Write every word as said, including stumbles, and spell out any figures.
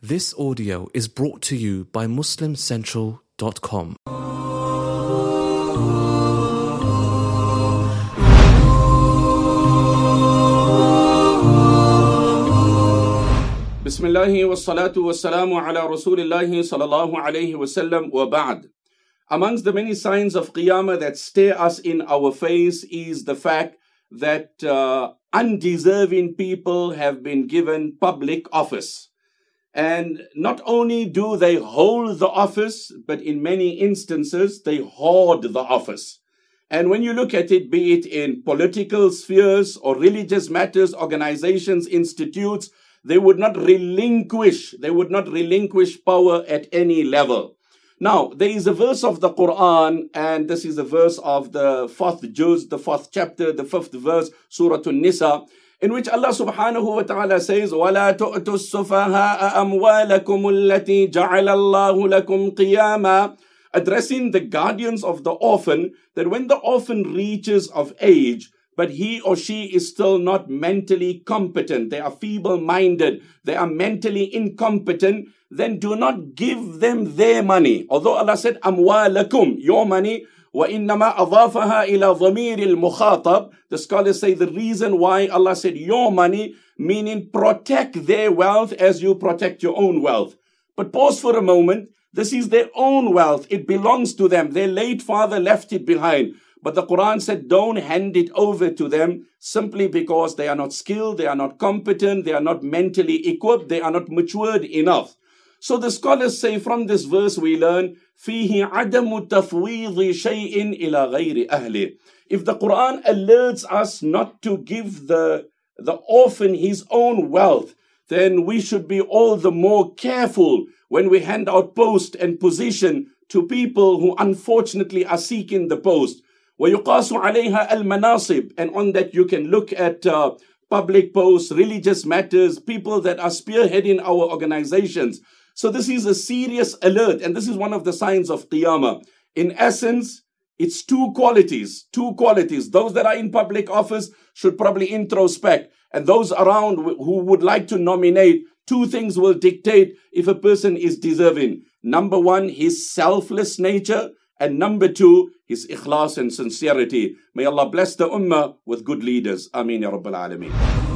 This audio is brought to you by Muslim Central dot com. Bismillahi wa salatu wa salamu ala Rasulillahi sallallahu alayhi wa sallam wa ba'd. Amongst the many signs of Qiyamah that stare us in our face is the fact that uh, undeserving people have been given public office. And not only do they hold the office, but in many instances, they hoard the office. And when you look at it, be it in political spheres or religious matters, organizations, institutes, they would not relinquish, they would not relinquish power at any level. Now, there is a verse of the Quran, and this is a verse of the fourth juz, the fourth chapter, the fifth verse, Surah An-Nisa, in which Allah subhanahu wa ta'ala says, وَلَا تُؤْتُوا السُّفَهَاءَ أَمْوَالَكُمُ الَّتِي جَعَلَ اللَّهُ لَكُمْ قِيَامًا, addressing the guardians of the orphan, that when the orphan reaches of age, but he or she is still not mentally competent, they are feeble-minded, they are mentally incompetent, then do not give them their money. Although Allah said, أَمْوَالَكُمْ, your money, وَإِنَّمَا أَضَافَهَا إِلَى ضَمِيرِ الْمُخَاطَبِ. The scholars say the reason why Allah said your money, meaning protect their wealth as you protect your own wealth. But pause for a moment. This is their own wealth. It belongs to them. Their late father left it behind. But the Quran said don't hand it over to them simply because they are not skilled, they are not competent, they are not mentally equipped, they are not matured enough. So the scholars say from this verse we learn, فِيهِ عَدَمُ تَفْوِيضِ شَيْءٍ إِلَى غَيْرِ أَهْلِ. If the Quran alerts us not to give the, the orphan his own wealth, then we should be all the more careful when we hand out post and position to people who unfortunately are seeking the post. وَيُقَاسُ عَلَيْهَا الْمَنَاصِبِ. And on that you can look at uh, public posts, religious matters, people that are spearheading our organizations. So this is a serious alert, and this is one of the signs of Qiyamah. In essence, it's two qualities, two qualities. Those that are in public office should probably introspect, and those around who would like to nominate, two things will dictate if a person is deserving. Number one, his selfless nature, and number two, his ikhlas and sincerity. May Allah bless the ummah with good leaders. Ameen ya Rabbal Alameen.